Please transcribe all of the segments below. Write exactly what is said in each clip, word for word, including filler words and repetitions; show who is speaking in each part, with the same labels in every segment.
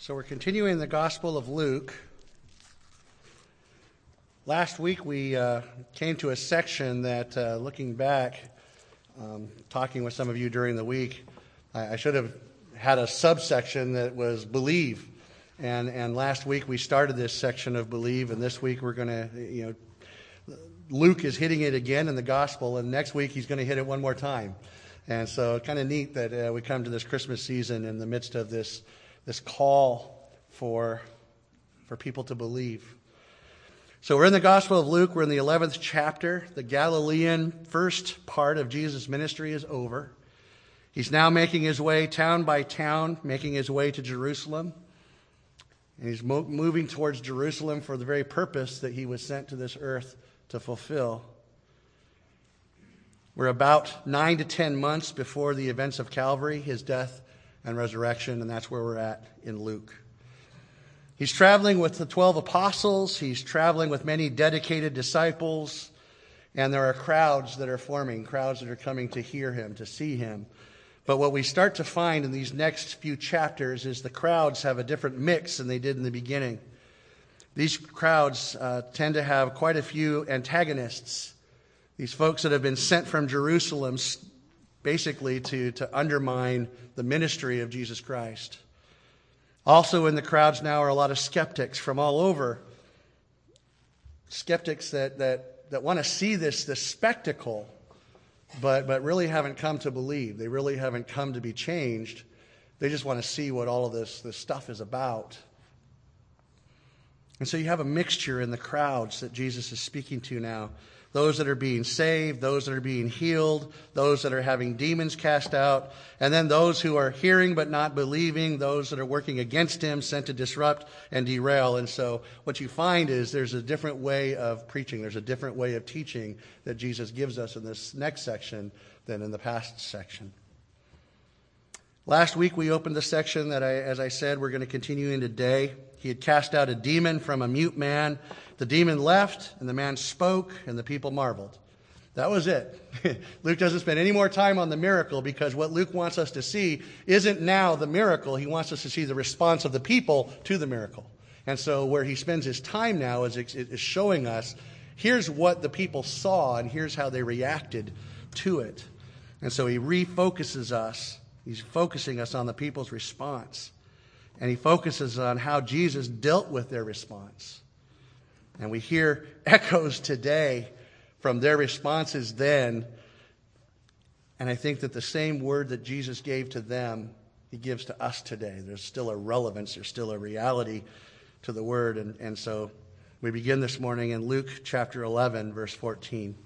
Speaker 1: So we're continuing the Gospel of Luke. Last week we uh, came to a section that, uh, looking back, um, talking with some of you during the week, I, I should have had a subsection that was believe. And and last week we started this section of believe, and this week we're going to, you know, Luke is hitting it again in the Gospel, and next week he's going to hit it one more time. And so it's kind of neat that uh, we come to this Christmas season in the midst of this this call for for people to believe. So we're in the Gospel of Luke. We're in the eleventh chapter. The Galilean first part of Jesus' ministry is over. He's now making his way town by town, making his way to Jerusalem. And he's mo- moving towards Jerusalem for the very purpose that he was sent to this earth to fulfill. We're about nine to ten months before the events of Calvary, his death and resurrection, and that's where we're at in Luke. He's traveling with the twelve apostles. He's traveling with many dedicated disciples. And there are crowds that are forming, crowds that are coming to hear him, to see him. But what we start to find in these next few chapters is the crowds have a different mix than they did in the beginning. These crowds uh, tend to have quite a few antagonists. These folks that have been sent from Jerusalem basically to, to undermine the ministry of Jesus Christ. Also in the crowds now are a lot of skeptics from all over. Skeptics that that, that want to see this, this spectacle, but, but really haven't come to believe. They really haven't come to be changed. They just want to see what all of this, this stuff is about. And so you have a mixture in the crowds that Jesus is speaking to now. Those that are being saved, those that are being healed, those that are having demons cast out, and then those who are hearing but not believing, those that are working against him, sent to disrupt and derail. And so what you find is there's a different way of preaching. There's a different way of teaching that Jesus gives us in this next section than in the past section. Last week we opened the section that, I, as I said, we're going to continue in today. He had cast out a demon from a mute man. The demon left, and the man spoke, and the people marveled. That was it. Luke doesn't spend any more time on the miracle, because what Luke wants us to see isn't now the miracle. He wants us to see the response of the people to the miracle. And so where he spends his time now is, is showing us, here's what the people saw, and here's how they reacted to it. And so he refocuses us. He's focusing us on the people's response. And he focuses on how Jesus dealt with their response. And we hear echoes today from their responses then. And I think that the same word that Jesus gave to them, he gives to us today. There's still a relevance, there's still a reality to the word. And, and so we begin this morning in Luke chapter eleven, verse fourteen.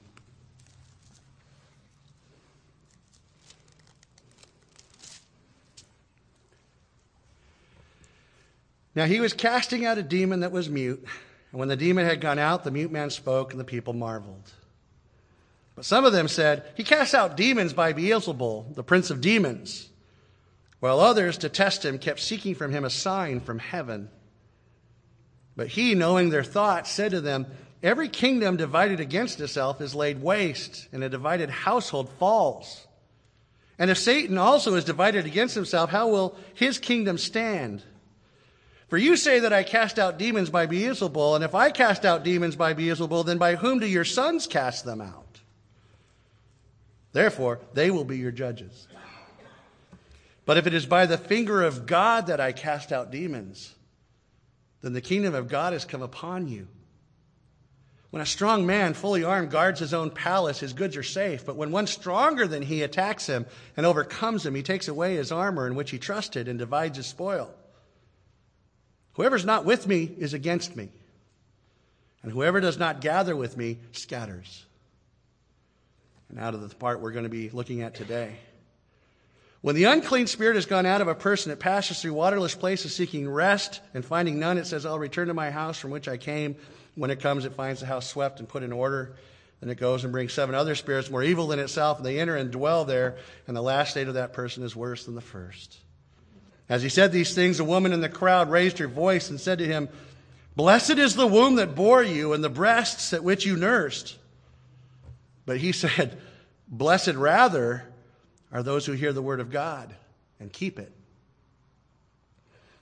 Speaker 1: Now he was casting out a demon that was mute. And when the demon had gone out, the mute man spoke, and the people marveled. But some of them said, he casts out demons by Beelzebul, the prince of demons. While others, to test him, kept seeking from him a sign from heaven. But he, knowing their thoughts, said to them, every kingdom divided against itself is laid waste, and a divided household falls. And if Satan also is divided against himself, how will his kingdom stand? For you say that I cast out demons by Beelzebul, and if I cast out demons by Beelzebul, then by whom do your sons cast them out? Therefore, they will be your judges. But if it is by the finger of God that I cast out demons, then the kingdom of God has come upon you. When a strong man, fully armed, guards his own palace, his goods are safe. But when one stronger than he attacks him and overcomes him, he takes away his armor in which he trusted and divides his spoil. Whoever's not with me is against me, and whoever does not gather with me scatters. And out of the part we're going to be looking at today. When the unclean spirit has gone out of a person, it passes through waterless places seeking rest, and finding none, it says, I'll return to my house from which I came. When it comes, it finds the house swept and put in order. Then it goes and brings seven other spirits more evil than itself, and they enter and dwell there, and the last state of that person is worse than the first. As he said these things, a woman in the crowd raised her voice and said to him, blessed is the womb that bore you and the breasts at which you nursed. But he said, blessed rather are those who hear the word of God and keep it.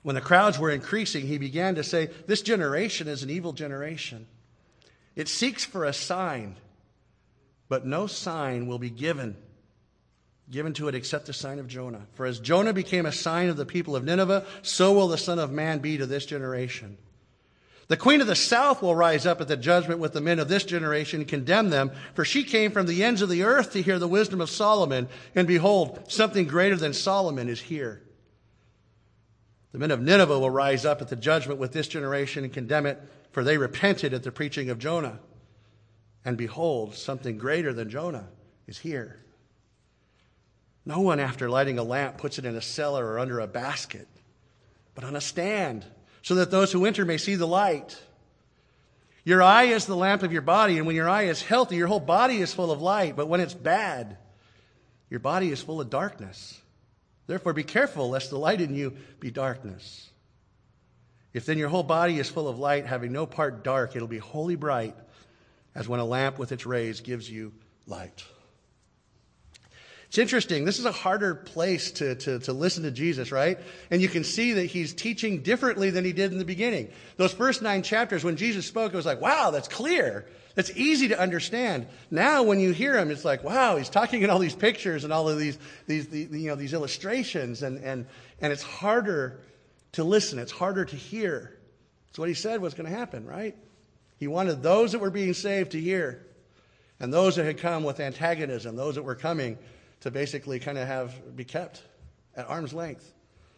Speaker 1: When the crowds were increasing, he began to say, this generation is an evil generation. It seeks for a sign, but no sign will be given, given to it except the sign of Jonah. For as Jonah became a sign of the people of Nineveh, so will the Son of Man be to this generation. The queen of the south will rise up at the judgment with the men of this generation and condemn them, for she came from the ends of the earth to hear the wisdom of Solomon, and behold, something greater than Solomon is here. The men of Nineveh will rise up at the judgment with this generation and condemn it, for they repented at the preaching of Jonah. And behold, something greater than Jonah is here. No one, after lighting a lamp, puts it in a cellar or under a basket, but on a stand, so that those who enter may see the light. Your eye is the lamp of your body, and when your eye is healthy, your whole body is full of light. But when it's bad, your body is full of darkness. Therefore, be careful lest the light in you be darkness. If then your whole body is full of light, having no part dark, it'll be wholly bright, as when a lamp with its rays gives you light. It's interesting. This is a harder place to, to, to listen to Jesus, right? And you can see that he's teaching differently than he did in the beginning. Those first nine chapters, when Jesus spoke, it was like, wow, that's clear. That's easy to understand. Now, when you hear him, it's like, wow, he's talking in all these pictures and all of these, these, these you know, these illustrations, and, and, and it's harder to listen. It's harder to hear. That's what he said was going to happen, right? He wanted those that were being saved to hear, and those that had come with antagonism, those that were coming to basically kind of have be kept at arm's length.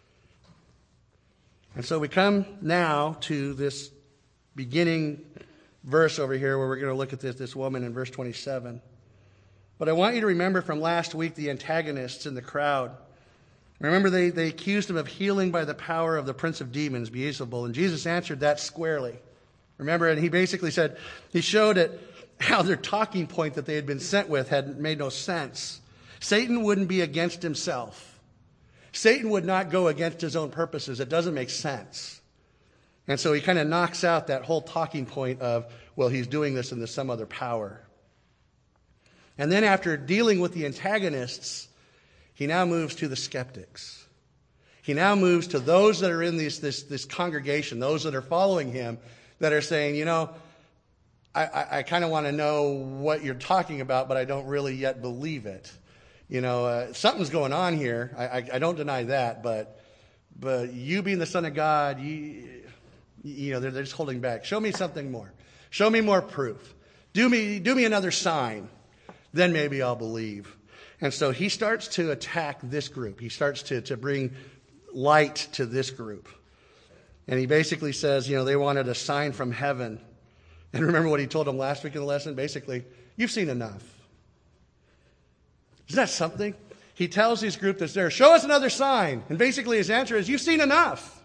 Speaker 1: And so we come now to this beginning verse over here where we're going to look at this, this woman in verse twenty-seven. But I want you to remember from last week the antagonists in the crowd. Remember they, they accused him of healing by the power of the prince of demons, Beelzebul, and Jesus answered that squarely. Remember, and he basically said, he showed it how their talking point that they had been sent with had made no sense. Satan wouldn't be against himself. Satan would not go against his own purposes. It doesn't make sense. And so he kind of knocks out that whole talking point of, well, he's doing this in some other power. And then after dealing with the antagonists, he now moves to the skeptics. He now moves to those that are in this, this, this congregation, those that are following him, that are saying, you know, I, I, I kind of want to know what you're talking about, but I don't really yet believe it. You know, uh, something's going on here. I, I, I don't deny that, but but you being the Son of God, you, you know, they're, they're just holding back. Show me something more. Show me more proof. Do me, do me another sign. Then maybe I'll believe. And so he starts to attack this group. He starts to, to bring light to this group. And he basically says, you know, they wanted a sign from heaven. And remember what he told them last week in the lesson? Basically, you've seen enough. Isn't that something? He tells this group that's there, show us another sign. And basically his answer is, you've seen enough.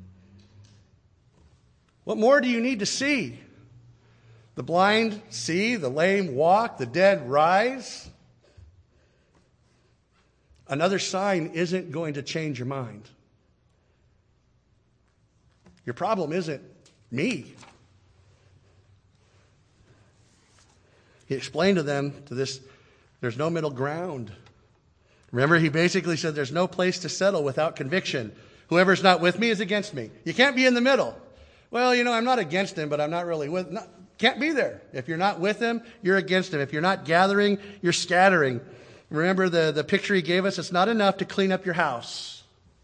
Speaker 1: What more do you need to see? The blind see, the lame walk, the dead rise. Another sign isn't going to change your mind. Your problem isn't me. He explained to them, to this, there's no middle ground. Remember, he basically said there's no place to settle without conviction. Whoever's not with me is against me. You can't be in the middle. Well, you know, I'm not against him, but I'm not really with him. Can't be there. If you're not with him, you're against him. If you're not gathering, you're scattering. Remember the, the picture he gave us? It's not enough to clean up your house.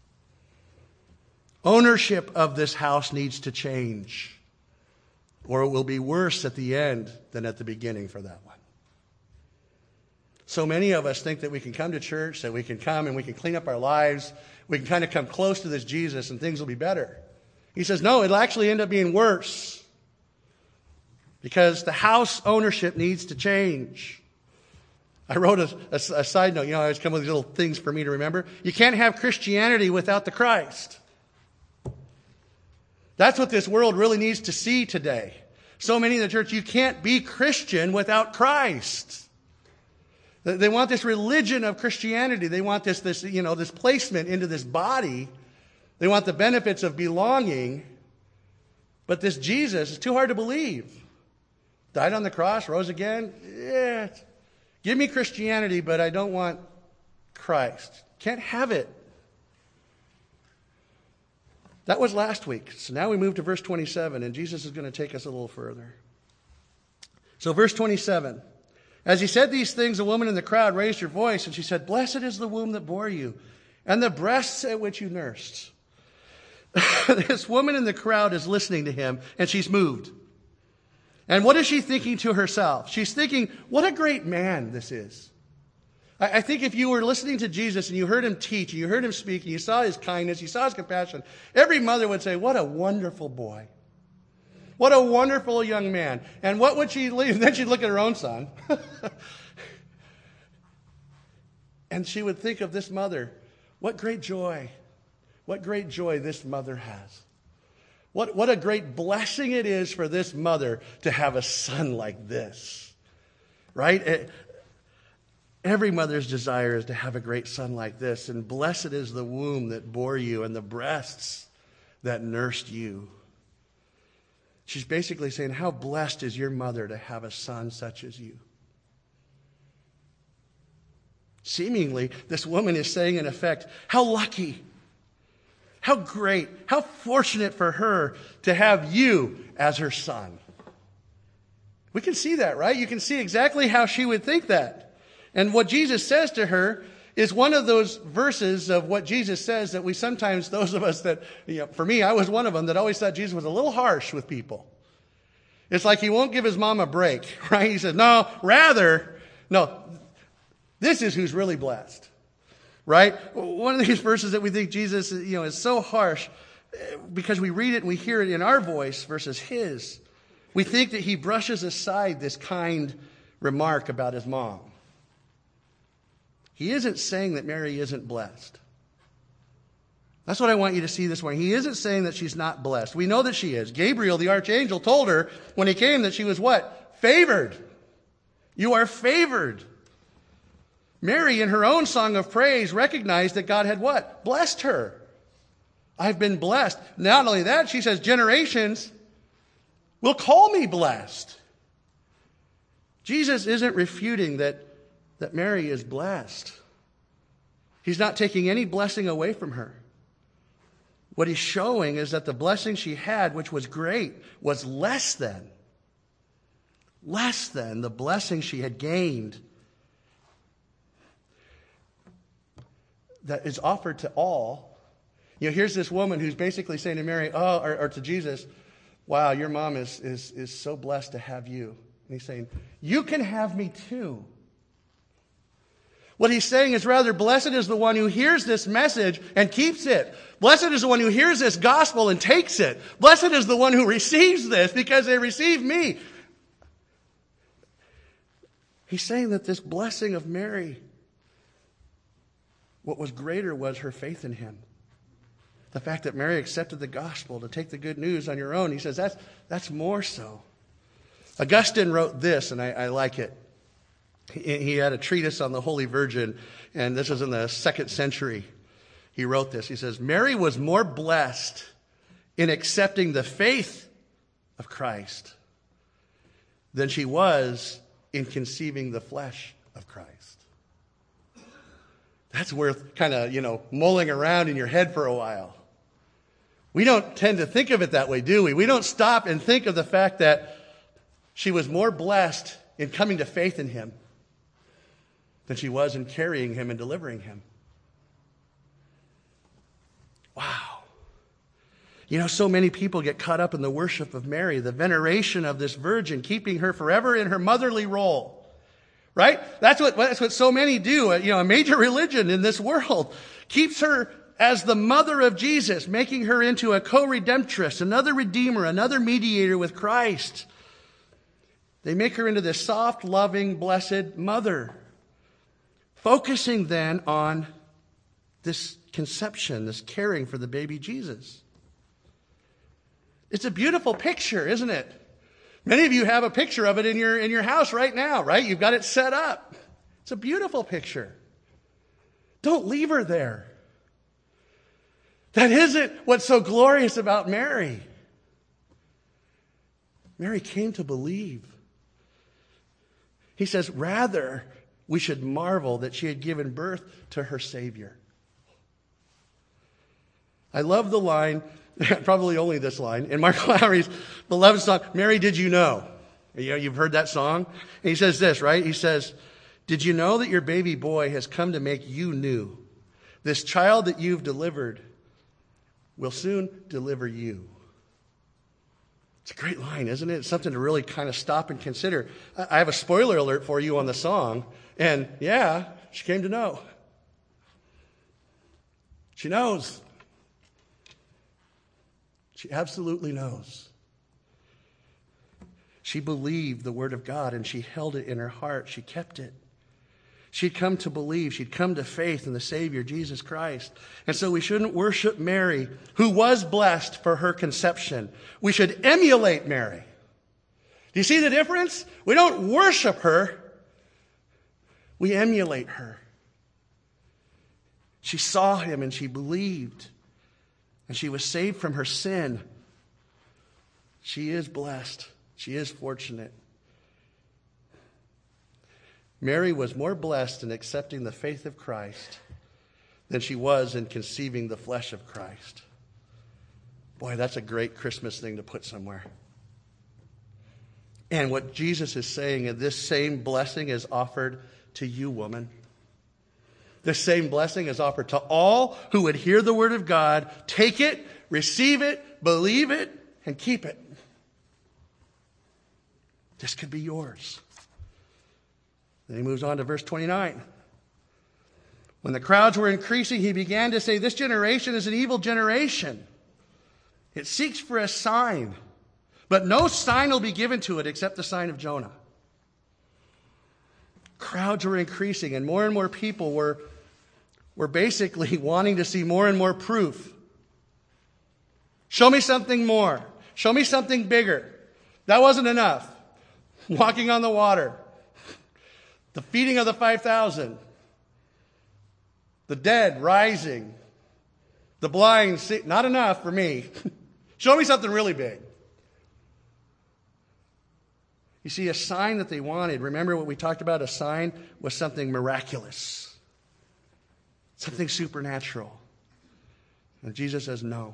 Speaker 1: Ownership of this house needs to change, or it will be worse at the end than at the beginning for that one. So many of us think that we can come to church, that we can come and we can clean up our lives. We can kind of come close to this Jesus and things will be better. He says, no, it'll actually end up being worse, because the house ownership needs to change. I wrote a, a, a side note. You know, I always come with these little things for me to remember. You can't have Christianity without the Christ. That's what this world really needs to see today. So many in the church, you can't be Christian without Christ. They want this religion of Christianity. They want this, this, you know, this placement into this body. They want the benefits of belonging. But this Jesus is too hard to believe. Died on the cross, rose again. Yeah. Give me Christianity, but I don't want Christ. Can't have it. That was last week. So now we move to verse twenty-seven, and Jesus is going to take us a little further. So verse twenty-seven. As he said these things, a woman in the crowd raised her voice, and she said, "Blessed is the womb that bore you, and the breasts at which you nursed." This woman in the crowd is listening to him, and she's moved. And what is she thinking to herself? She's thinking, what a great man this is. I, I think if you were listening to Jesus and you heard him teach, and you heard him speak, and you saw his kindness, you saw his compassion, every mother would say, what a wonderful boy. What a wonderful young man. And what would she leave? Then she'd look at her own son. And she would think of this mother. What great joy. What great joy this mother has. What, what a great blessing it is for this mother to have a son like this. Right? It, every mother's desire is to have a great son like this. And blessed is the womb that bore you and the breasts that nursed you. She's basically saying, how blessed is your mother to have a son such as you? Seemingly, this woman is saying, in effect, how lucky, how great, how fortunate for her to have you as her son. We can see that, right? You can see exactly how she would think that. And what Jesus says to her is one of those verses of what Jesus says that we sometimes, those of us that, you know, for me, I was one of them that always thought Jesus was a little harsh with people. It's like he won't give his mom a break, right? He says, no, rather, no, this is who's really blessed, right? One of these verses that we think Jesus, you know, is so harsh because we read it and we hear it in our voice versus his. We think that he brushes aside this kind remark about his mom. He isn't saying that Mary isn't blessed. That's what I want you to see this morning. He isn't saying that she's not blessed. We know that she is. Gabriel, the archangel, told her when he came that she was what? Favored. You are favored. Mary, in her own song of praise, recognized that God had what? Blessed her. I've been blessed. Not only that, she says, generations will call me blessed. Jesus isn't refuting that that Mary is blessed. He's not taking any blessing away from her. What he's showing is that the blessing she had, which was great, was less than, less than the blessing she had gained that is offered to all. You know, here's this woman who's basically saying to Mary, oh, or, or to Jesus, wow, your mom is, is, is so blessed to have you. And he's saying, you can have me too. What he's saying is rather, blessed is the one who hears this message and keeps it. Blessed is the one who hears this gospel and takes it. Blessed is the one who receives this because they receive me. He's saying that this blessing of Mary, what was greater was her faith in him. The fact that Mary accepted the gospel to take the good news on your own. He says that's, that's more so. Augustine wrote this, and I, I like it. He had a treatise on the Holy Virgin, and this is in the second century. He wrote this. He says, Mary was more blessed in accepting the faith of Christ than she was in conceiving the flesh of Christ. That's worth kind of, you know, mulling around in your head for a while. We don't tend to think of it that way, do we? We don't stop and think of the fact that she was more blessed in coming to faith in him than she was in carrying him and delivering him. Wow. You know, so many people get caught up in the worship of Mary, the veneration of this virgin, keeping her forever in her motherly role. Right? That's what, that's what so many do. You know, a major religion in this world keeps her as the mother of Jesus, making her into a co-redemptress, another redeemer, another mediator with Christ. They make her into this soft, loving, blessed mother. Focusing then on this conception, this caring for the baby Jesus. It's a beautiful picture, isn't it? Many of you have a picture of it in your, in your house right now, right? You've got it set up. It's a beautiful picture. Don't leave her there. That isn't what's so glorious about Mary. Mary came to believe. He says, rather, we should marvel that she had given birth to her Savior. I love the line Probably only this line. In Mark Lowry's beloved song, Mary, Did You Know? You know, you've heard that song. And he says this, right? He says, did you know that your baby boy has come to make you new? This child that you've delivered will soon deliver you. It's a great line, isn't it? It's something to really kind of stop and consider. I have a spoiler alert for you on the song. And yeah, she came to know. She knows. She absolutely knows. She believed the word of God and she held it in her heart. She kept it. She'd come to believe. She'd come to faith in the Savior, Jesus Christ. And so we shouldn't worship Mary, who was blessed for her conception. We should emulate Mary. Do you see the difference? We don't worship her. We emulate her. She saw him and she believed. And she was saved from her sin. She is blessed. She is fortunate. Mary was more blessed in accepting the faith of Christ than she was in conceiving the flesh of Christ. Boy, that's a great Christmas thing to put somewhere. And what Jesus is saying is this same blessing is offered to you, woman. This same blessing is offered to all who would hear the word of God, take it, receive it, believe it, and keep it. This could be yours. Then he moves on to verse twenty-nine. When the crowds were increasing, he began to say, this generation is an evil generation. It seeks for a sign, but no sign will be given to it except the sign of Jonah. Crowds were increasing, and more and more people were, were basically wanting to see more and more proof. Show me something more. Show me something bigger. That wasn't enough. Walking on the water. The feeding of the five thousand. The dead rising. The blind see. Not enough for me. Show me something really big. You see, a sign that they wanted, remember what we talked about? A sign was something miraculous. Something supernatural. And Jesus says, no.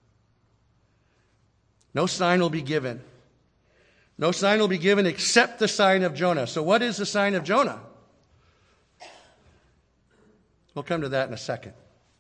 Speaker 1: No sign will be given. No sign will be given except the sign of Jonah. So what is the sign of Jonah? We'll come to that in a second.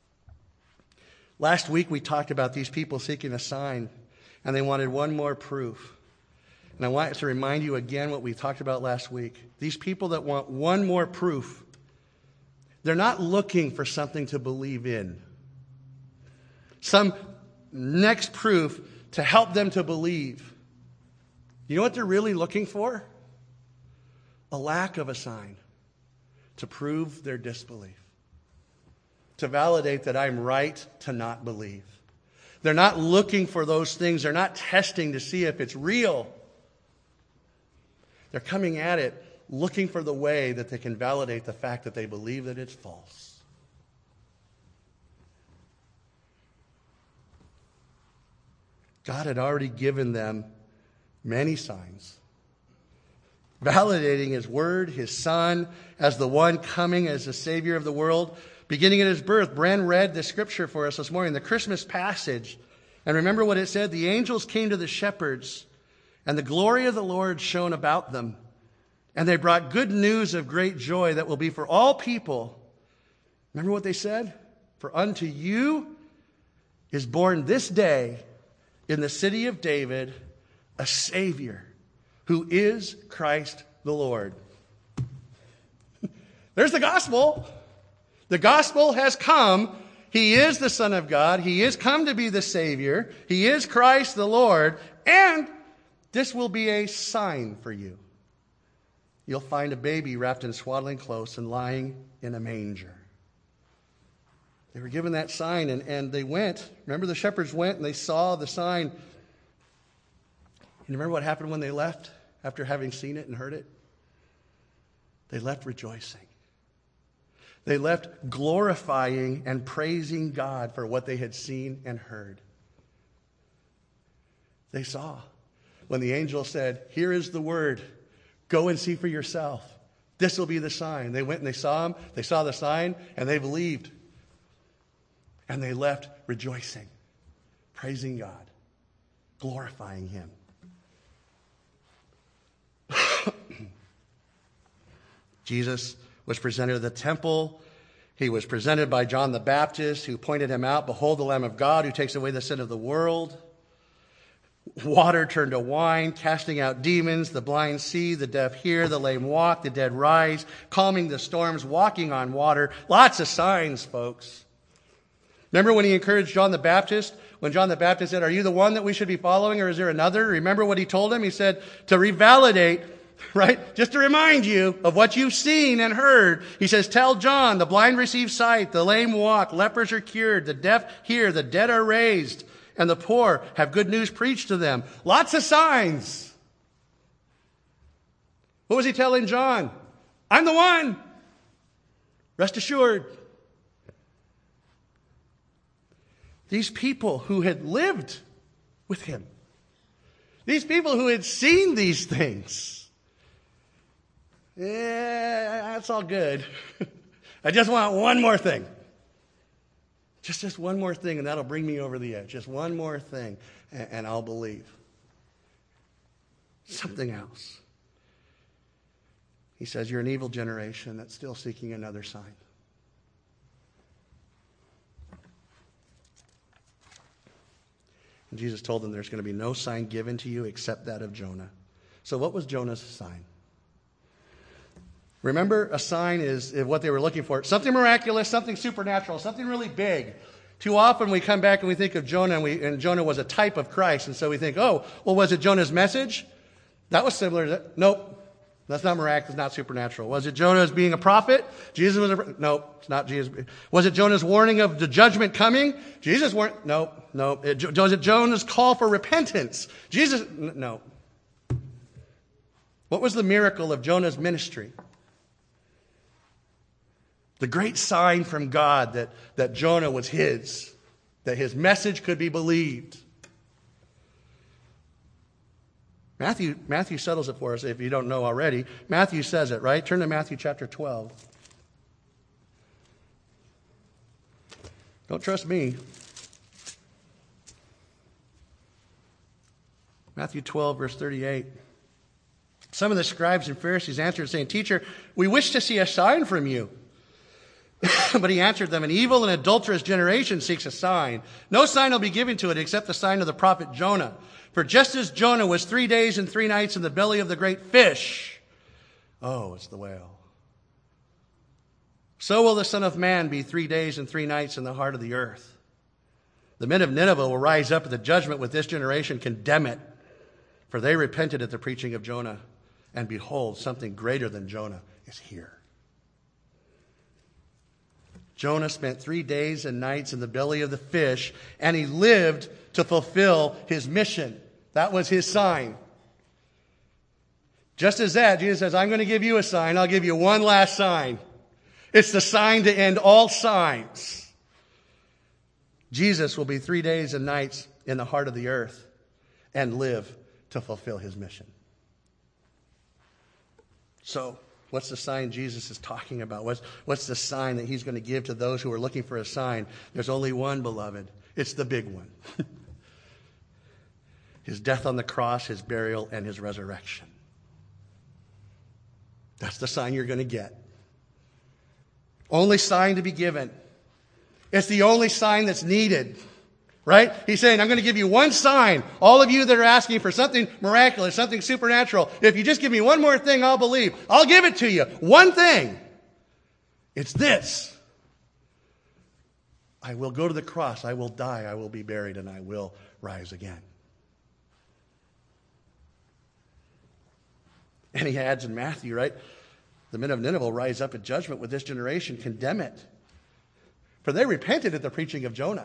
Speaker 1: Last week we talked about these people seeking a sign, and they wanted one more proof. And I want to remind you again what we talked about last week. These people that want one more proof, they're not looking for something to believe in. Some next proof to help them to believe. You know what they're really looking for? A lack of a sign to prove their disbelief. To validate that I'm right to not believe. They're not looking for those things. They're not testing to see if it's real. They're coming at it looking for the way that they can validate the fact that they believe that it's false. God had already given them many signs, validating his word, his son, as the one coming as the Savior of the world. Beginning at his birth, Bren read the scripture for us this morning, the Christmas passage. And remember what it said? The angels came to the shepherds, and the glory of the Lord shone about them. And they brought good news of great joy that will be for all people. Remember what they said? For unto you is born this day in the city of David a Savior, who is Christ the Lord. There's the gospel. The gospel has come. He is the Son of God. He is come to be the Savior. He is Christ the Lord. And this will be a sign for you. You'll find a baby wrapped in swaddling clothes and lying in a manger. They were given that sign, and, and they went. Remember, the shepherds went and they saw the sign. And remember what happened when they left after having seen it and heard it? They left rejoicing. They left glorifying and praising God for what they had seen and heard. They saw. When the angel said, here is the word, go and see for yourself. This will be the sign. They went and they saw him, they saw the sign, and they believed. And they left rejoicing, praising God, glorifying him. Jesus was presented at the temple. He was presented by John the Baptist, who pointed him out. Behold, the Lamb of God who takes away the sin of the world. Water turned to wine, casting out demons. The blind see, the deaf hear, the lame walk, the dead rise, calming the storms, walking on water. Lots of signs, folks. Remember when he encouraged John the Baptist? When John the Baptist said, are you the one that we should be following, or is there another? Remember what he told him? He said, to revalidate, right? Just to remind you of what you've seen and heard. He says, tell John, the blind receive sight, the lame walk, lepers are cured, the deaf hear, the dead are raised, and the poor have good news preached to them. Lots of signs. What was he telling John? I'm the one. Rest assured. These people who had lived with him, these people who had seen these things, yeah, that's all good. I just want one more thing. Just, just one more thing, and that'll bring me over the edge. Just one more thing, and, and I'll believe. Something else. He says, you're an evil generation that's still seeking another sign. And Jesus told them there's going to be no sign given to you except that of Jonah. So what was Jonah's sign? Remember, a sign is what they were looking for. Something miraculous, something supernatural, something really big. Too often we come back and we think of Jonah, and, we, and Jonah was a type of Christ. And so we think, oh, well, was it Jonah's message? That was similar to that. Nope. That's not miraculous, not supernatural. Was it Jonah as being a prophet? Jesus was a Nope, it's not Jesus. Was it Jonah's warning of the judgment coming? Jesus warned, nope, nope. It, was it Jonah's call for repentance? Jesus, no. What was the miracle of Jonah's ministry? The great sign from God that, that Jonah was his, that his message could be believed. Matthew, Matthew settles it for us if you don't know already. Matthew says it, right? Turn to Matthew chapter twelve. Don't trust me. Matthew twelve, verse thirty-eight. Some of the scribes and Pharisees answered, saying, Teacher, we wish to see a sign from you. But he answered them, an evil and adulterous generation seeks a sign. No sign will be given to it except the sign of the prophet Jonah. For just as Jonah was three days and three nights in the belly of the great fish, oh, it's the whale, so will the Son of Man be three days and three nights in the heart of the earth. The men of Nineveh will rise up at the judgment with this generation, condemn it. For they repented at the preaching of Jonah. And behold, something greater than Jonah is here. Jonah spent three days and nights in the belly of the fish, and he lived to fulfill his mission. That was his sign. Just as that, Jesus says, I'm going to give you a sign. I'll give you one last sign. It's the sign to end all signs. Jesus will be three days and nights in the heart of the earth and live to fulfill his mission. So, what's the sign Jesus is talking about? What's, what's the sign that he's going to give to those who are looking for a sign? There's only one, beloved. It's the big one. His death on the cross, his burial, and his resurrection. That's the sign you're going to get. Only sign to be given. It's the only sign that's needed. Right? He's saying, I'm going to give you one sign. All of you that are asking for something miraculous, something supernatural, if you just give me one more thing, I'll believe. I'll give it to you. One thing. It's this. I will go to the cross. I will die. I will be buried, and I will rise again. And he adds in Matthew, right? The men of Nineveh will rise up in judgment with this generation, condemn it. For they repented at the preaching of Jonah.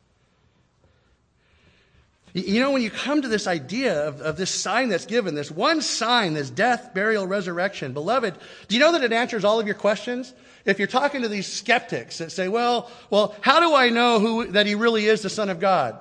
Speaker 1: You know, when you come to this idea of, of this sign that's given, this one sign, this death, burial, resurrection, beloved, do you know that it answers all of your questions? If you're talking to these skeptics that say, well, well, how do I know who that he really is the Son of God?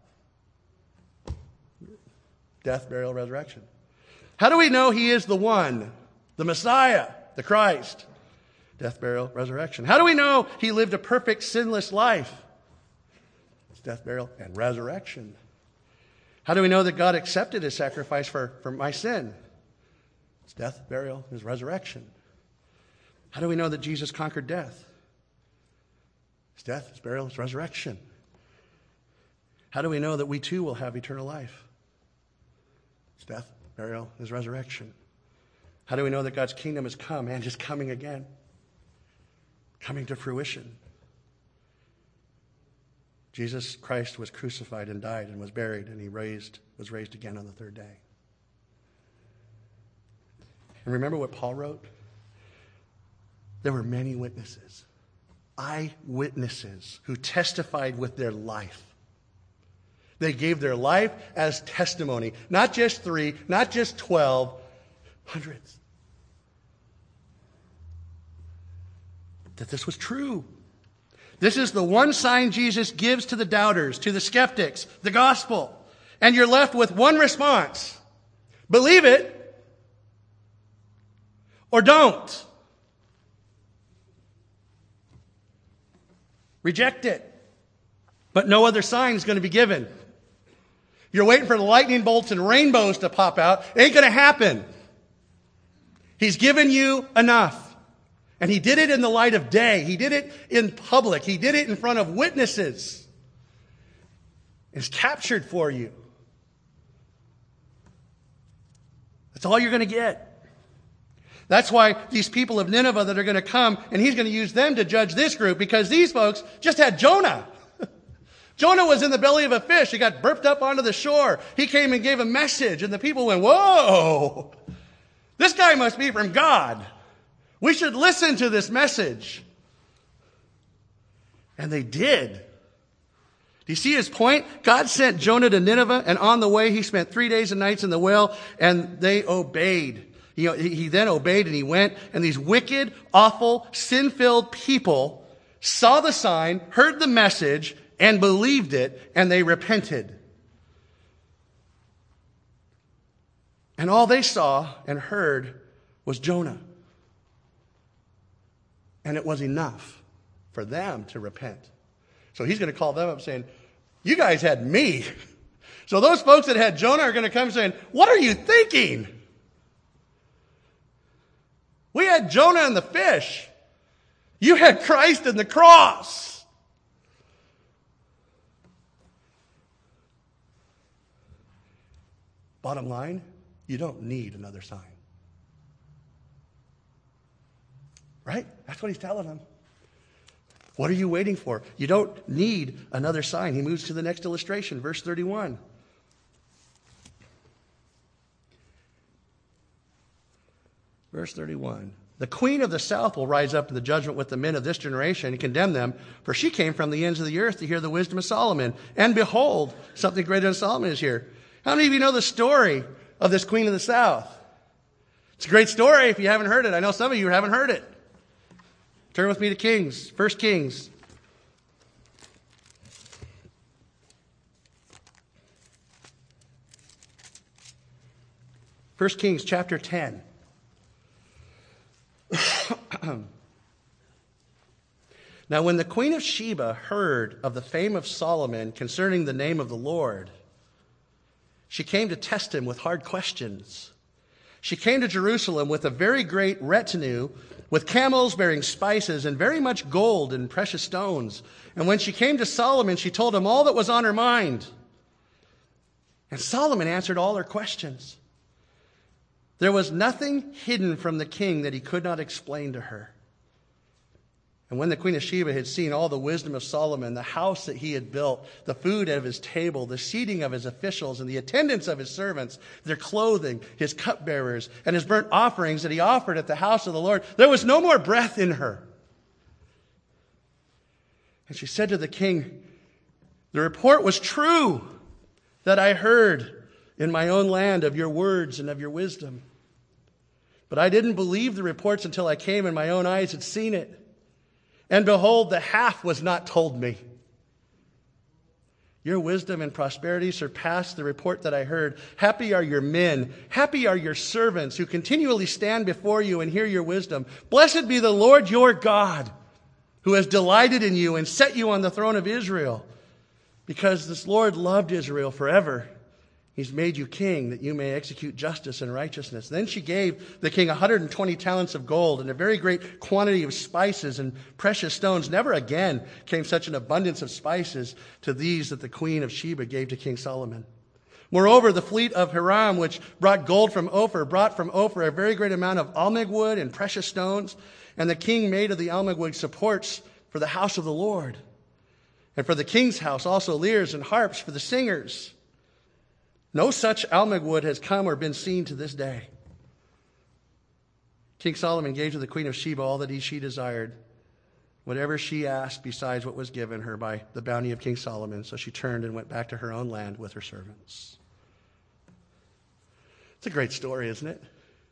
Speaker 1: Death, burial, resurrection. How do we know he is the one, the Messiah, the Christ? Death, burial, resurrection. How do we know he lived a perfect, sinless life? death, burial, and resurrection. How do we know that God accepted his sacrifice for, for my sin? His death, burial, his resurrection. How do we know that Jesus conquered death? His death, his burial, his resurrection. How do we know that we too will have eternal life? His death, burial, his resurrection. How do we know that God's kingdom has come and is coming again? Coming to fruition. Jesus Christ was crucified and died and was buried, and he raised, was raised again on the third day. And remember what Paul wrote? There were many witnesses, eyewitnesses, who testified with their life. They gave their life as testimony. Not just three, not just twelve, hundreds. That this was true. This is the one sign Jesus gives to the doubters, to the skeptics, the gospel. And you're left with one response. Believe it or don't. Reject it. But no other sign is going to be given. You're waiting for the lightning bolts and rainbows to pop out. It ain't going to happen. He's given you enough. And he did it in the light of day. He did it in public. He did it in front of witnesses. It's captured for you. That's all you're going to get. That's why these people of Nineveh that are going to come, and he's going to use them to judge this group, because these folks just had Jonah. Jonah was in the belly of a fish. He got burped up onto the shore. He came and gave a message, and the people went, whoa, this guy must be from God. We should listen to this message. And they did. Do you see his point? God sent Jonah to Nineveh, and on the way he spent three days and nights in the well, and they obeyed. You know, he then obeyed and he went, and these wicked, awful, sin-filled people saw the sign, heard the message, and believed it, and they repented. And all they saw and heard was Jonah. And it was enough for them to repent. So he's going to call them up saying, you guys had me. So those folks that had Jonah are going to come saying, what are you thinking? We had Jonah and the fish. You had Christ and the cross. Bottom line, you don't need another sign. Right? That's what he's telling them. What are you waiting for? You don't need another sign. He moves to the next illustration, verse thirty-one. Verse thirty-one. The queen of the south will rise up in the judgment with the men of this generation and condemn them, for she came from the ends of the earth to hear the wisdom of Solomon. And behold, something greater than Solomon is here. How many of you know the story of this queen of the south? It's a great story if you haven't heard it. I know some of you haven't heard it. Turn with me to Kings, First Kings. First Kings chapter ten. Now when the queen of Sheba heard of the fame of Solomon concerning the name of the Lord, she came to test him with hard questions. She came to Jerusalem with a very great retinue, with camels bearing spices and very much gold and precious stones. And when she came to Solomon, she told him all that was on her mind. And Solomon answered all her questions. There was nothing hidden from the king that he could not explain to her. And when the queen of Sheba had seen all the wisdom of Solomon, the house that he had built, the food of his table, the seating of his officials, and the attendance of his servants, their clothing, his cupbearers, and his burnt offerings that he offered at the house of the Lord, there was no more breath in her. And she said to the king, the report was true that I heard in my own land of your words and of your wisdom. But I didn't believe the reports until I came and my own eyes had seen it. And behold, the half was not told me. Your wisdom and prosperity surpass the report that I heard. Happy are your men. Happy are your servants who continually stand before you and hear your wisdom. Blessed be the Lord your God, who has delighted in you and set you on the throne of Israel. Because this Lord loved Israel forever, he's made you king that you may execute justice and righteousness. Then she gave the king one hundred twenty talents of gold and a very great quantity of spices and precious stones. Never again came such an abundance of spices to these that the queen of Sheba gave to King Solomon. Moreover, the fleet of Hiram, which brought gold from Ophir, brought from Ophir a very great amount of almug wood and precious stones. And the king made of the almug wood supports for the house of the Lord. And for the king's house also lyres and harps for the singers. No such almug wood has come or been seen to this day. King Solomon gave to the queen of Sheba all that he, she desired, whatever she asked besides what was given her by the bounty of King Solomon. So she turned and went back to her own land with her servants. It's a great story, isn't it?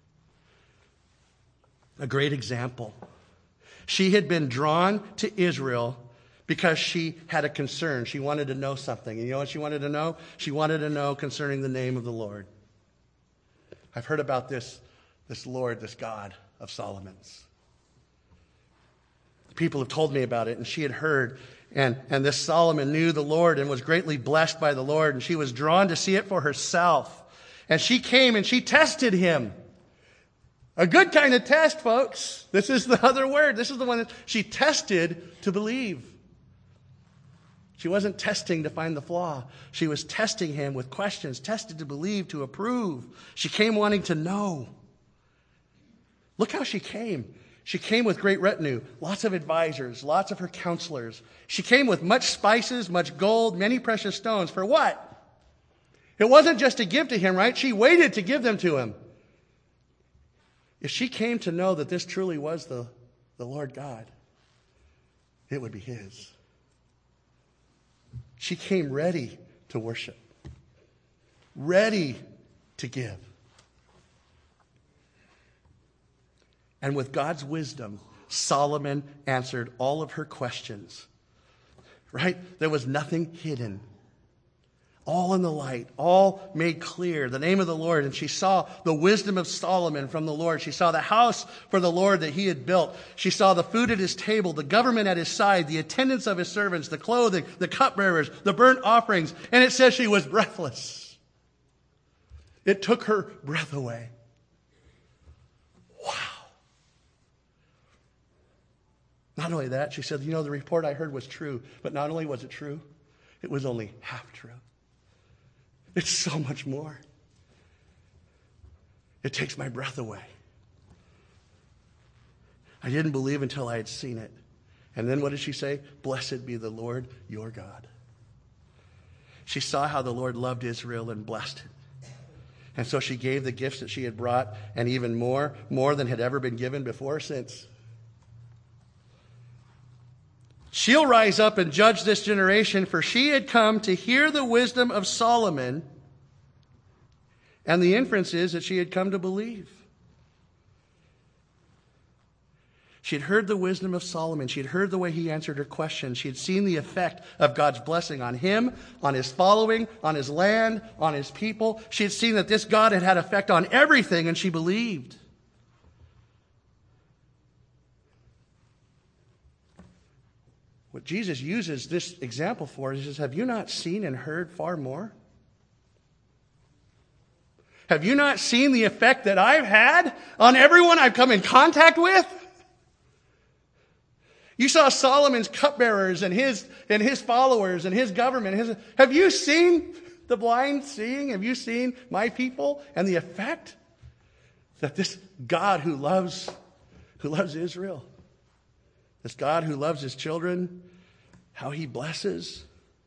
Speaker 1: A great example. She had been drawn to Israel because she had a concern. She wanted to know something. And you know what she wanted to know? She wanted to know concerning the name of the Lord. I've heard about this, this Lord, this God of Solomon's. People have told me about it, and she had heard. And, and this Solomon knew the Lord and was greatly blessed by the Lord, and she was drawn to see it for herself. And she came and she tested him. A good kind of test, folks. This is the other word. This is the one that she tested to believe. She wasn't testing to find the flaw. She was testing him with questions, tested to believe, to approve. She came wanting to know. Look how she came. She came with great retinue, lots of advisors, lots of her counselors. She came with much spices, much gold, many precious stones. For what? It wasn't just to give to him, right? She waited to give them to him. If she came to know that this truly was the, the Lord God, it would be his. She came ready to worship, ready to give. And with God's wisdom, Solomon answered all of her questions. Right? There was nothing hidden. All in the light, all made clear, the name of the Lord. And she saw the wisdom of Solomon from the Lord. She saw the house for the Lord that he had built. She saw the food at his table, the government at his side, the attendance of his servants, the clothing, the cupbearers, the burnt offerings. And it says she was breathless. It took her breath away. Wow. Not only that, she said, you know, the report I heard was true. But not only was it true, it was only half true. It's so much more. It takes my breath away. I didn't believe until I had seen it. And then what did she say? Blessed be the Lord your God. She saw how the Lord loved Israel and blessed it. And so she gave the gifts that she had brought, and even more, more than had ever been given before or since. She'll rise up and judge this generation, for she had come to hear the wisdom of Solomon, and the inference is that she had come to believe. She had heard the wisdom of Solomon. She had heard the way he answered her questions. She had seen the effect of God's blessing on him, on his following, on his land, on his people. She had seen that this God had had effect on everything, and she believed. What Jesus uses this example for is, have you not seen and heard far more? Have you not seen the effect that I've had on everyone I've come in contact with? You saw Solomon's cupbearers and his, and his followers and his government. His, have you seen the blind seeing? Have you seen my people and the effect that this God who loves, who loves Israel, this God who loves his children, how he blesses,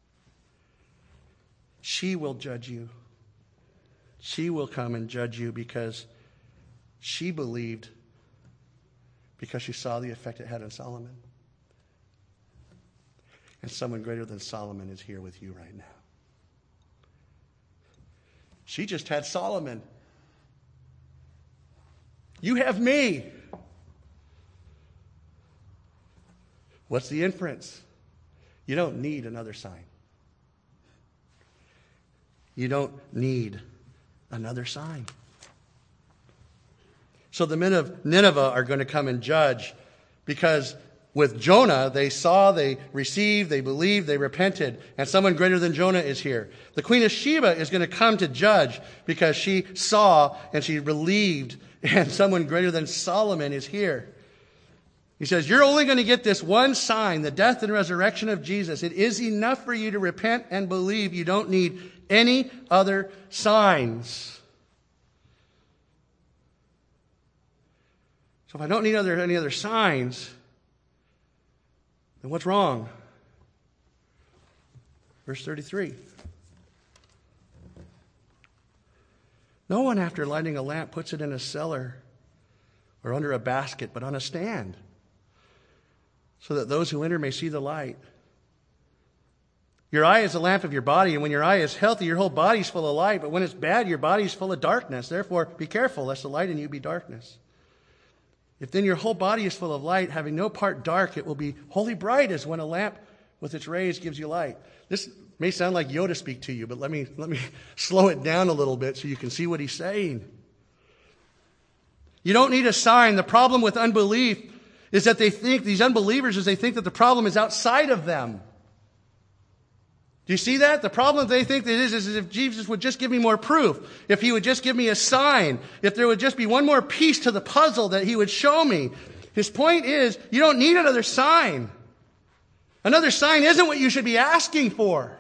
Speaker 1: she will judge you. She will come and judge you because she believed, because she saw the effect it had on Solomon. And someone greater than Solomon is here with you right now. She just had Solomon. You have me. What's the inference? You don't need another sign. You don't need another sign. So the men of Nineveh are going to come and judge because With Jonah, they saw, they received, they believed, they repented, and someone greater than Jonah is here. The Queen of Sheba is going to come to judge because she saw and she believed, and someone greater than Solomon is here. He says, you're only going to get this one sign, the death and resurrection of Jesus. It is enough for you to repent and believe. You don't need any other signs. So if I don't need other, any other signs, then what's wrong? Verse thirty-three. No one, after lighting a lamp, puts it in a cellar or under a basket, but on a stand, so that those who enter may see the light. Your eye is the lamp of your body, and when your eye is healthy, your whole body is full of light. But when it's bad, your body is full of darkness. Therefore, be careful, lest the light in you be darkness. If then your whole body is full of light, having no part dark, it will be wholly bright as when a lamp with its rays gives you light. This may sound like Yoda speak to you, but let me, let me slow it down a little bit so you can see what he's saying. You don't need a sign. The problem with unbelief is that they think, these unbelievers, is they think that the problem is outside of them. Do you see that? The problem they think that it is, is if Jesus would just give me more proof, if he would just give me a sign, if there would just be one more piece to the puzzle that he would show me. His point is, you don't need another sign. Another sign isn't what you should be asking for.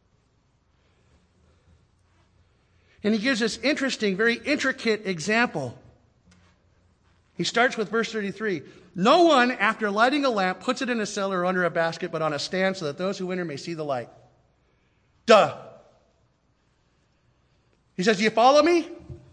Speaker 1: And he gives this interesting, very intricate example. He starts with verse thirty-three. No one, after lighting a lamp, puts it in a cellar or under a basket, but on a stand so that those who enter may see the light. Duh. He says, do you follow me?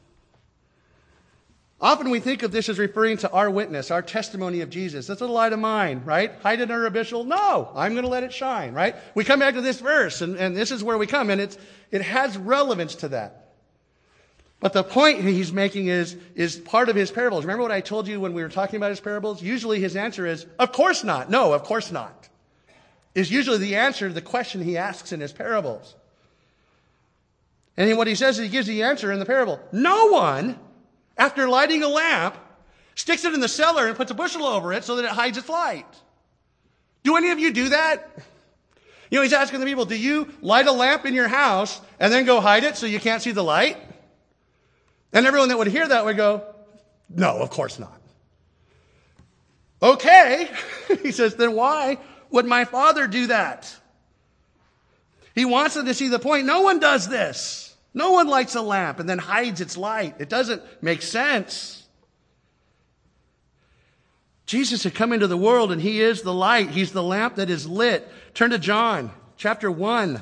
Speaker 1: Often we think of this as referring to our witness, our testimony of Jesus. That's a light of mine, right? Hide it under a bushel? No, I'm going to let it shine, right? We come back to this verse, and, and this is where we come, and it's it has relevance to that. But the point he's making is, is part of his parables. Remember what I told you when we were talking about his parables? Usually his answer is, of course not. No, of course not. Is usually the answer to the question he asks in his parables. And what he says is he gives the answer in the parable. No one, after lighting a lamp, sticks it in the cellar and puts a bushel over it so that it hides its light. Do any of you do that? You know, he's asking the people, do you light a lamp in your house and then go hide it so you can't see the light? And everyone that would hear that would go, no, of course not. Okay, he says, then why would my Father do that? He wants them to see the point. No one does this. No one lights a lamp and then hides its light. It doesn't make sense. Jesus had come into the world and he is the light. He's the lamp that is lit. Turn to John chapter one.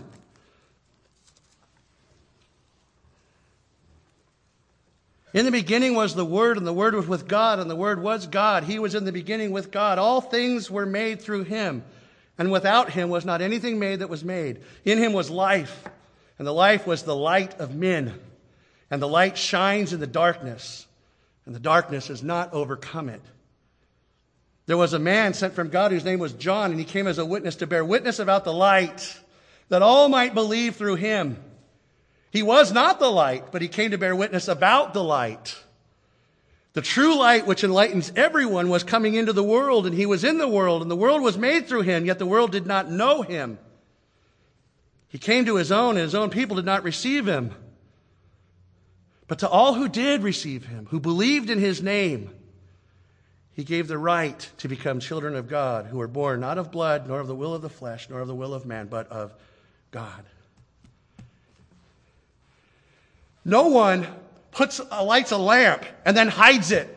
Speaker 1: In the beginning was the Word, and the Word was with God, and the Word was God. He was in the beginning with God. All things were made through him, and without him was not anything made that was made. In him was life, and the life was the light of men. And the light shines in the darkness, and the darkness has not overcome it. There was a man sent from God whose name was John, and he came as a witness to bear witness about the light, that all might believe through him. He was not the light, but he came to bear witness about the light. The true light which enlightens everyone was coming into the world, and he was in the world, and the world was made through him, yet the world did not know him. He came to his own, and his own people did not receive him. But to all who did receive him, who believed in his name, he gave the right to become children of God, who were born not of blood, nor of the will of the flesh, nor of the will of man, but of God. No one puts lights a lamp and then hides it.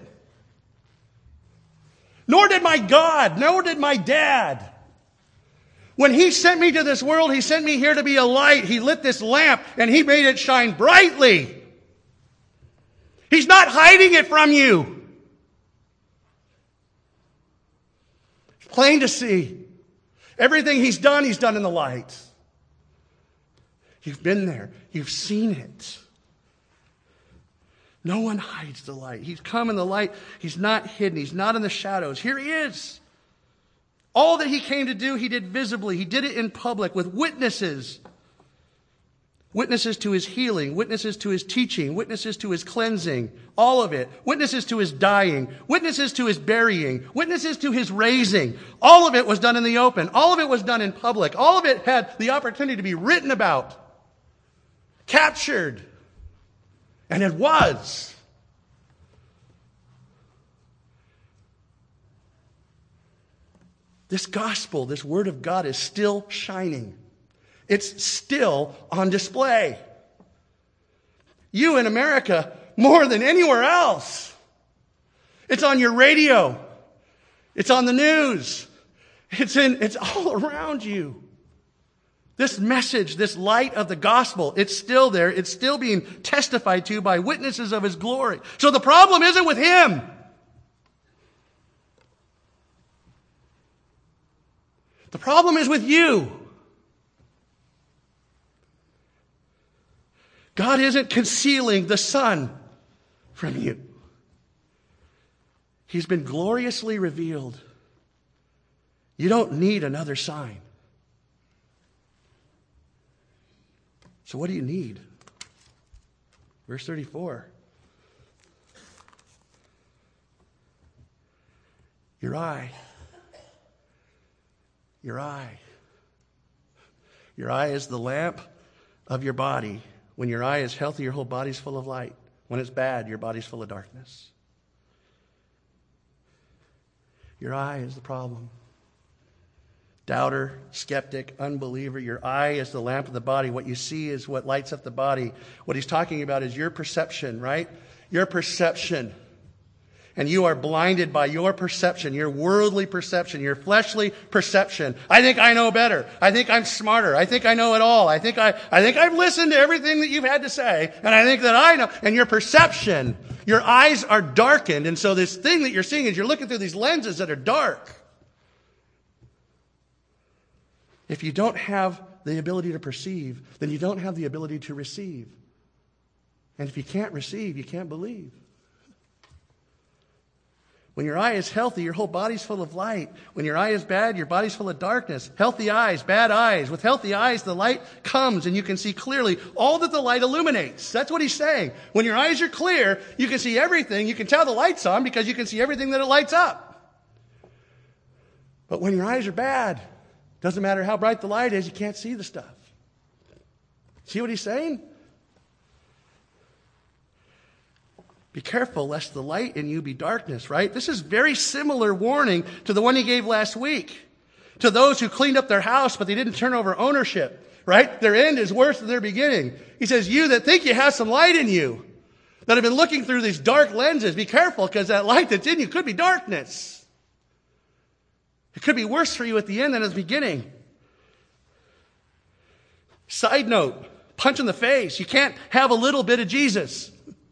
Speaker 1: Nor did my God, nor did my dad. When he sent me to this world, he sent me here to be a light. He lit this lamp and he made it shine brightly. He's not hiding it from you. It's plain to see. Everything he's done, he's done in the light. You've been there. You've seen it. No one hides the light. He's come in the light. He's not hidden. He's not in the shadows. Here he is. All that he came to do, he did visibly. He did it in public with witnesses. witnesses to his healing, witnesses to his teaching, witnesses to his cleansing, all of it, witnesses to his dying, witnesses to his burying, witnesses to his raising. All of it was done in the open. All of it was done in public. All of it had the opportunity to be written about, captured, and it was. This gospel, this word of God is still shining. It's still on display. You in America, more than anywhere else. It's on your radio. It's on the news. It's in, it's all around you. This message, this light of the gospel, it's still there. It's still being testified to by witnesses of his glory. So the problem isn't with him. The problem is with you. God isn't concealing the Son from you. He's been gloriously revealed. You don't need another sign. So what do you need? Verse thirty-four. Your eye. Your eye. Your eye is the lamp of your body. When your eye is healthy, your whole body's full of light. When it's bad, your body's full of darkness. Your eye is the problem. Doubter, skeptic, unbeliever, your eye is the lamp of the body. What you see is what lights up the body. What he's talking about is your perception, right? Your perception. And you are blinded by your perception, your worldly perception, your fleshly perception. I think I know better. I think I'm smarter. I think I know it all. I think I, I think I've listened to everything that you've had to say. And I think that I know. And your perception, your eyes are darkened. And so this thing that you're seeing is you're looking through these lenses that are dark. If you don't have the ability to perceive, then you don't have the ability to receive. And if you can't receive, you can't believe. When your eye is healthy, your whole body's full of light. When your eye is bad, your body's full of darkness. Healthy eyes, bad eyes. With healthy eyes, the light comes and you can see clearly all that the light illuminates. That's what he's saying. When your eyes are clear, you can see everything. You can tell the light's on because you can see everything that it lights up. But when your eyes are bad, doesn't matter how bright the light is, you can't see the stuff. See what he's saying? Be careful lest the light in you be darkness, right? This is very similar warning to the one he gave last week. To those who cleaned up their house, but they didn't turn over ownership, right? Their end is worse than their beginning. He says, you that think you have some light in you, that have been looking through these dark lenses, be careful because that light that's in you could be darkness. It could be worse for you at the end than at the beginning. Side note, punch in the face. You can't have a little bit of Jesus.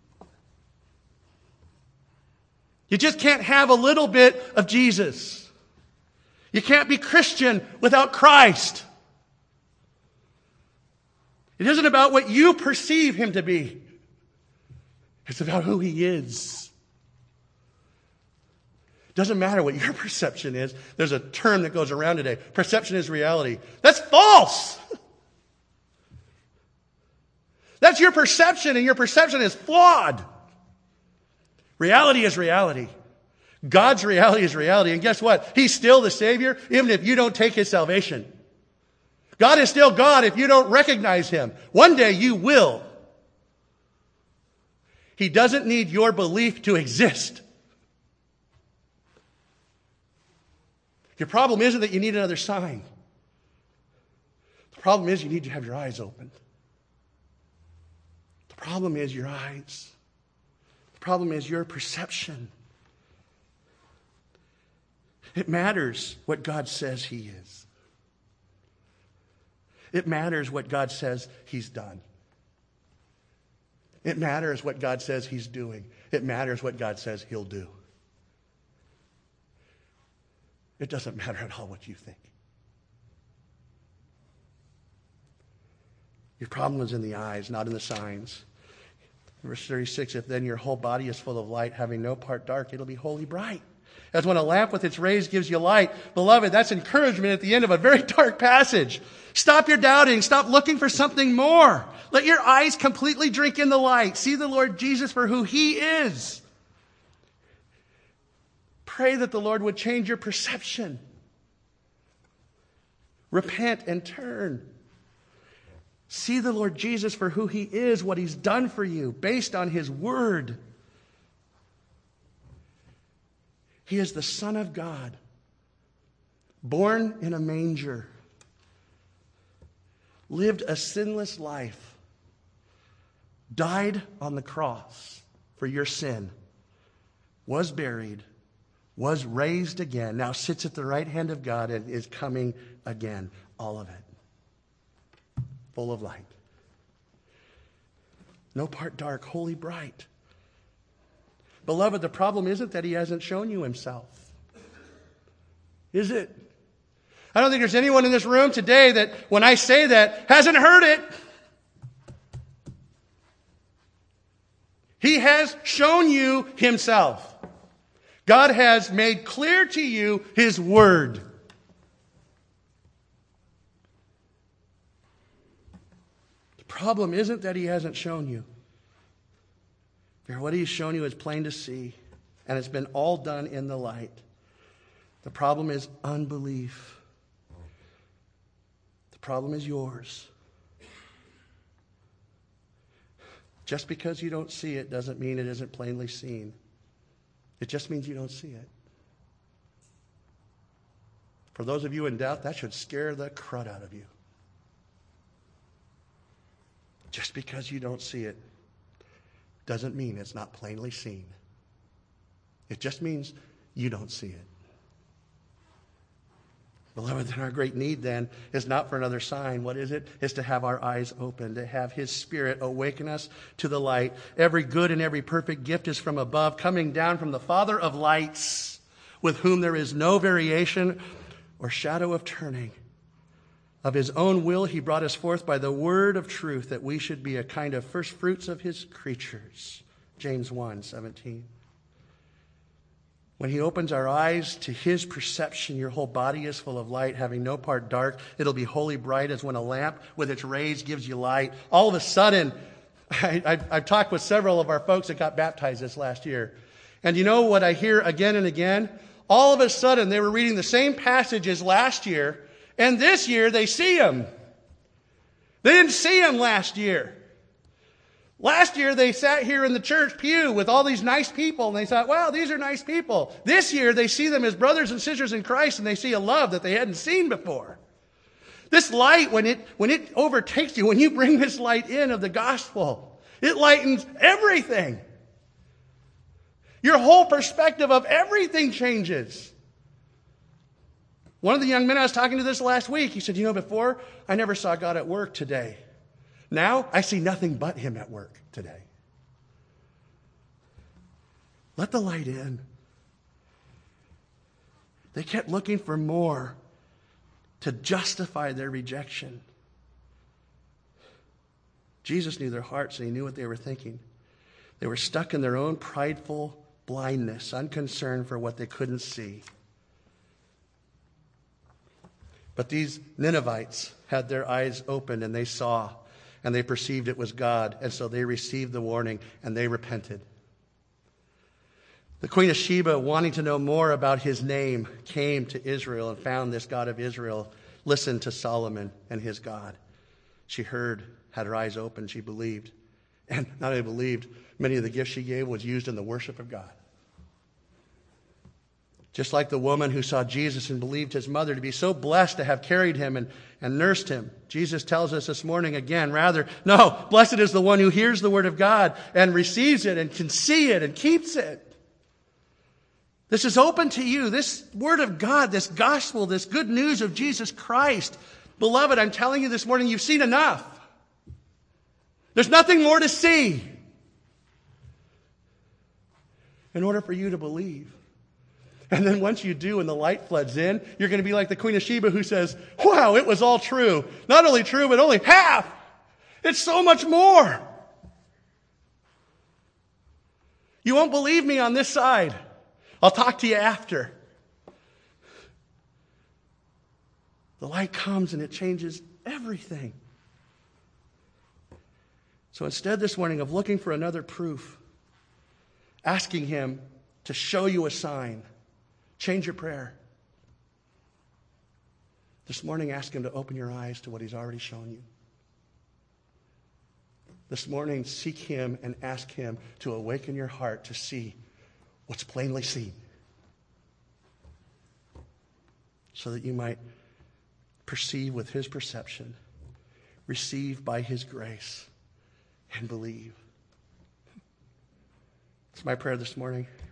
Speaker 1: You just can't have a little bit of Jesus. You can't be Christian without Christ. It isn't about what you perceive him to be. It's about who he is. It doesn't matter what your perception is. There's a term that goes around today. Perception is reality. That's false. That's your perception, and your perception is flawed. Reality is reality. God's reality is reality. And guess what? He's still the Savior, even if you don't take his salvation. God is still God if you don't recognize him. One day you will. He doesn't need your belief to exist. Your problem isn't that you need another sign. The problem is you need to have your eyes opened. The problem is your eyes. The problem is your perception. It matters what God says he is. It matters what God says he's done. It matters what God says he's doing. It matters what God says he'll do. It doesn't matter at all what you think. Your problem is in the eyes, not in the signs. Verse thirty-six, if then your whole body is full of light, having no part dark, it'll be wholly bright. as when a lamp with its rays gives you light. Beloved, that's encouragement at the end of a very dark passage. Stop your doubting. Stop looking for something more. Let your eyes completely drink in the light. See the Lord Jesus for who he is. Pray that the Lord would change your perception. Repent and turn. See the Lord Jesus for who he is, what he's done for you, based on his word. He is the Son of God, born in a manger, lived a sinless life, died on the cross for your sin, was buried, was raised again, now sits at the right hand of God and is coming again. All of it. Full of light. No part dark, wholly bright. Beloved, the problem isn't that he hasn't shown you himself. Is it? I don't think there's anyone in this room today that, when I say that, hasn't heard it. He has shown you himself. God has made clear to you his word. The problem isn't that he hasn't shown you. For what he's shown you is plain to see, and it's been all done in the light. The problem is unbelief. The problem is yours. Just because you don't see it doesn't mean it isn't plainly seen. It just means you don't see it. For those of you in doubt, that should scare the crud out of you. Just because you don't see it doesn't mean it's not plainly seen. It just means you don't see it. Beloved, then our great need then is not for another sign. What is it? It's to have our eyes open, to have his Spirit awaken us to the light. Every good and every perfect gift is from above, coming down from the Father of lights, with whom there is no variation or shadow of turning. Of his own will he brought us forth by the word of truth, that we should be a kind of first fruits of his creatures. James one seventeen. When he opens our eyes to his perception, your whole body is full of light, having no part dark. It'll be wholly bright as when a lamp with its rays gives you light. All of a sudden, I, I've, I've talked with several of our folks that got baptized this last year. And you know what I hear again and again? All of a sudden, they were reading the same passages last year, and this year they see them. They didn't see them last year. Last year they sat here in the church pew with all these nice people, and they thought, wow, these are nice people. This year they see them as brothers and sisters in Christ, and they see a love that they hadn't seen before. This light, when it, when it overtakes you, when you bring this light in of the gospel, it lightens everything. Your whole perspective of everything changes. One of the young men I was talking to this last week, he said, you know, before I never saw God at work today. Now I see nothing but him at work today. Let the light in. They kept looking for more to justify their rejection. Jesus knew their hearts, and he knew what they were thinking. They were stuck in their own prideful blindness, unconcerned for what they couldn't see. But these Ninevites had their eyes opened, and they saw, and they perceived it was God, and so they received the warning, and they repented. The Queen of Sheba, wanting to know more about his name, came to Israel and found this God of Israel, listened to Solomon and his God. She heard, had her eyes open, she believed. And not only believed, many of the gifts she gave was used in the worship of God. Just like the woman who saw Jesus and believed his mother to be so blessed to have carried him and, and nursed him. Jesus tells us this morning again, rather, no, blessed is the one who hears the word of God and receives it and can see it and keeps it. This is open to you. This word of God, this gospel, this good news of Jesus Christ. Beloved, I'm telling you this morning, you've seen enough. There's nothing more to see in order for you to believe. And then once you do and the light floods in, you're going to be like the Queen of Sheba who says, wow, it was all true. Not only true, but only half. It's so much more. You won't believe me on this side. I'll talk to you after. The light comes and it changes everything. So instead this morning of looking for another proof, asking him to show you a sign, change your prayer. This morning ask him to open your eyes to what he's already shown you. This morning seek him and ask him to awaken your heart to see what's plainly seen, so that you might perceive with his perception, receive by his grace, and believe. It's my prayer this morning.